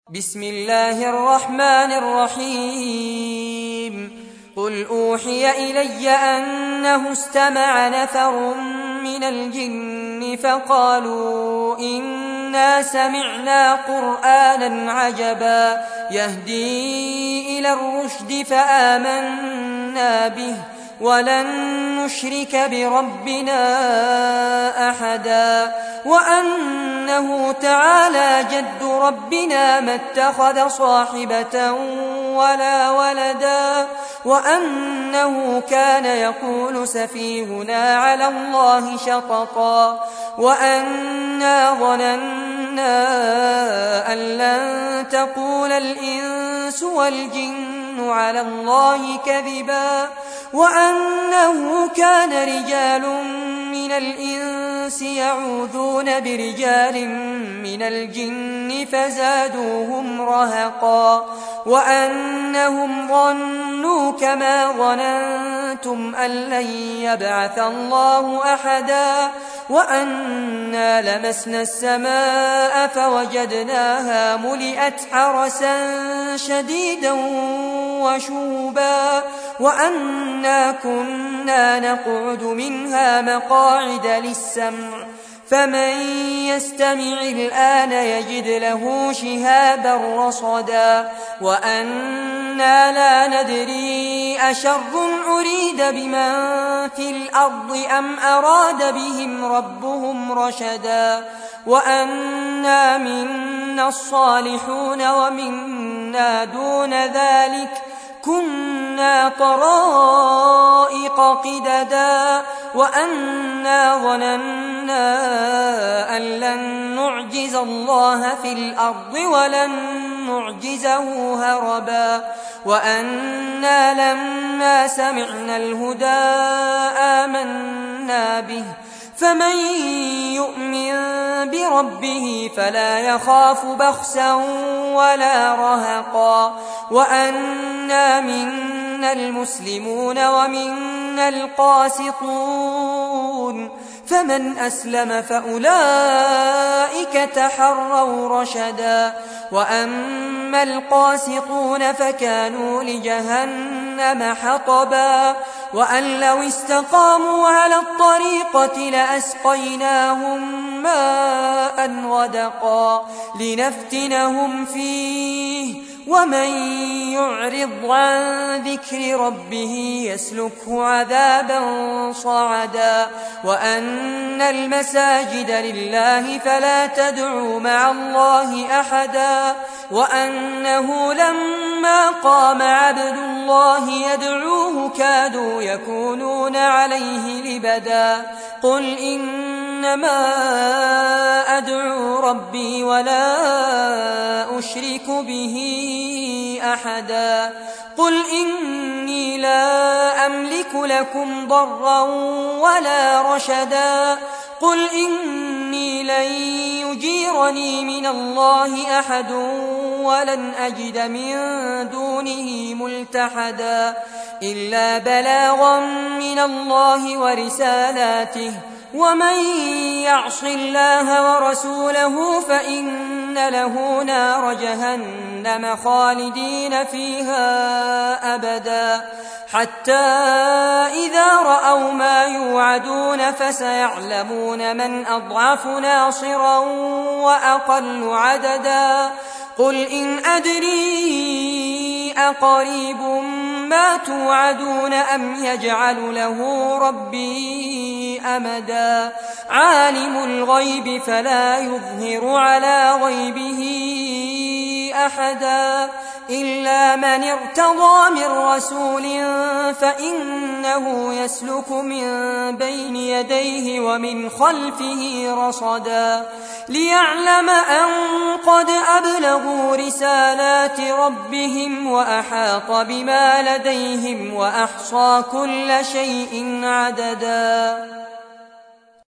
بسم الله الرحمن الرحيم قل أوحي إلي أنه استمع نفر من الجن فقالوا إنا سمعنا قرآنا عجبا يهدي إلى الرشد فآمنا به ولن نشرك بربنا أحدا وأنه تعالى جد ربنا ما اتخذ صاحبة ولا ولدا وأنه كان يقول سفيهنا على الله شططا وأنا ظننا أن لن تقول الإنس والجن على الله كذبا وأنه كان رجال من الإنس يعوذون برجال من الجن فزادوهم رهقا وأنهم ظنوا كما ظننتم أن لن يبعث الله أحدا وأنا لمسنا السماء فوجدناها ملئت حرسا شديدا وشوبا وأنا كنا نقعد منها مقاعد للسمع فمن يستمع الآن يجد له شهابا رصدا وأنا لا ندري أشر أريد بمن في الأرض أم أراد بهم ربهم رشدا وأنا منا الصالحون ومنا دون ذلك كنا طرائق قددا وأنا ظننا أن لن نعجز الله في الأرض ولن نعجزه هربا وأنا لما سمعنا الهدى آمنا به فمن يؤمن بربه فلا يخاف بخسا ولا رهقا وأنا منا المسلمون ومنا القاسطون فمن أسلم فأولئك تحروا رشدا وأما القاسطون فكانوا لجهنم حطبا وأن لو استقاموا على الطريقة لأسقيناهم ماء غدقا لنفتنهم فيه ومن يعرض عن ذكر ربه يسلكه عذابا صعدا وأن المساجد لله فلا تدعوا مع الله أحدا وأنه لما قام عبد الله يدعوه كادوا يكونون عليه لبدا قل إنما أدعو ربي ولا أشرك به أحدا قل إني لا أملك لكم ضرا ولا رشدا قل إني لن يجيرني من الله أحد ولن أجد من دونه ملتحدا إلا بلاغا من الله ورسالاته ومن يعص الله ورسوله فإن له نار جهنم خالدين فيها أبدا حتى إذا رأوا ما يوعدون فسيعلمون من أضعف ناصرا وأقل عددا قل إن أدري أقريب ما توعدون أم يجعل له ربي أمدا عالم الغيب فلا يظهر على غيبه أحدا إلا من ارتضى من رسول فإنه يسلك من بين يديه ومن خلفه رصدا ليعلم أن قد أبلغوا رسالات ربهم وأحاط بما لديهم وأحصى كل شيء عددا